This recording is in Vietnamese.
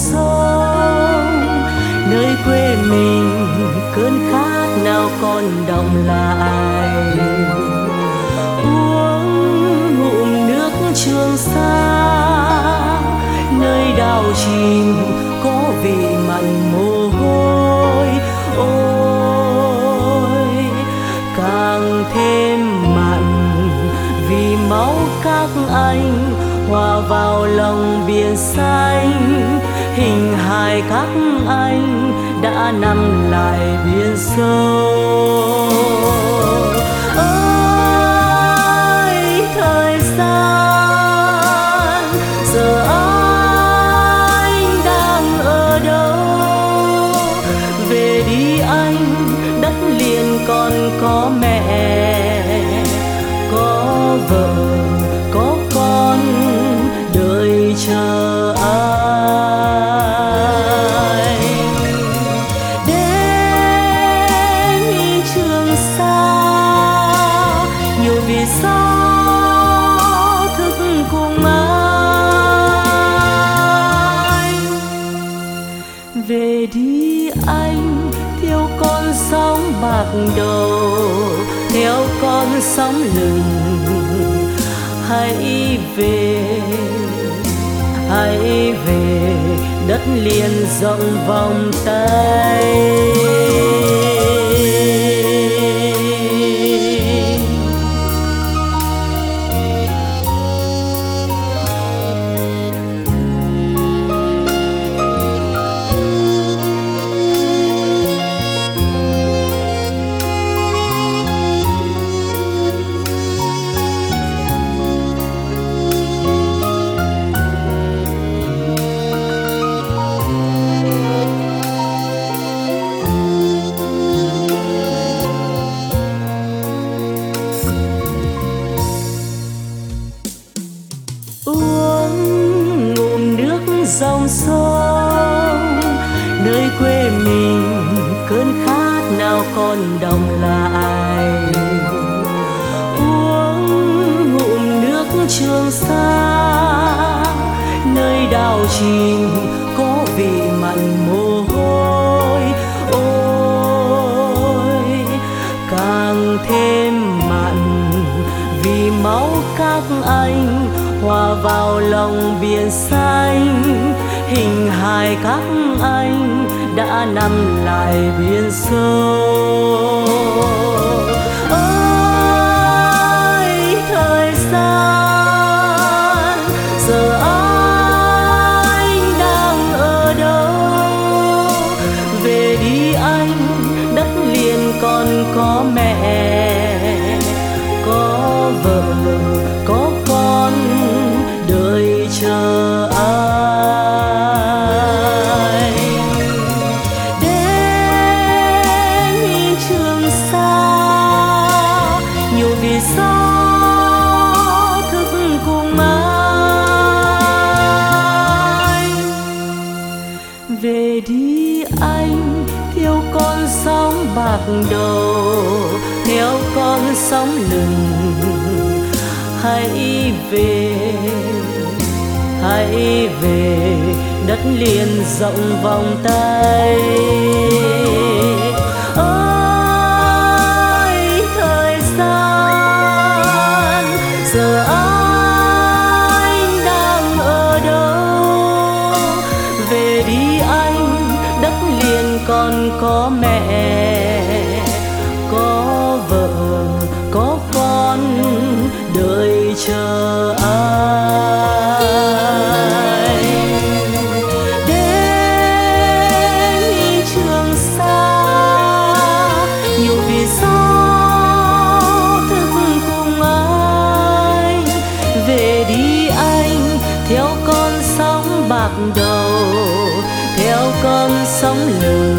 sông. Nơi quê mình cơn khát nào còn đọng lại, uống ngụm nước Trường Sa. Nơi đào chìm có vị mặn mồ hôi, ôi càng thêm mặn vì máu các anh hòa vào lòng biển xanh. Hình hài các anh đã nằm lại biển sâu. Ơi thời gian, giờ anh đang ở đâu? Về đi anh, đất liền còn có mẹ, có vợ, có con đợi chờ anh. Đến Trường Sa, nhiều vì sao thức cùng anh. Về đi anh, theo con sóng bạc đầu, theo con sóng lừng. Hãy về, hãy về, đất liền rộng vòng tay. Uống ngụm nước dòng sông, nơi quê mình cơn khát nào còn đọng lại. Uống ngụm nước Trường Sa, nơi đào chìm có vị mặn mồ hôi, ôi càng thêm mặn vì máu các anh hòa vào lòng biển xanh. Hình hài các anh đã nằm lại biển sâu. Ơi thời gian, giờ anh đang ở đâu? Về đi anh, đất liền còn có mẹ, có vợ, có con đợi chờ anh. Đến Trường Sa, nhiều vì sao thức cùng anh. Về đi anh, theo con sóng bạc đầu, theo con sóng lừng. Hãy về, hãy về, đất liền rộng vòng tay. Ơi thời gian, giờ anh đang ở đâu? Về đi anh, đất liền còn có mẹ, có vợ, có con đợi chờ anh. Đến Trường Sa, nhiều vì sao thức cùng anh. Về đi anh, theo con sóng bạc đầu, theo con sóng lừng.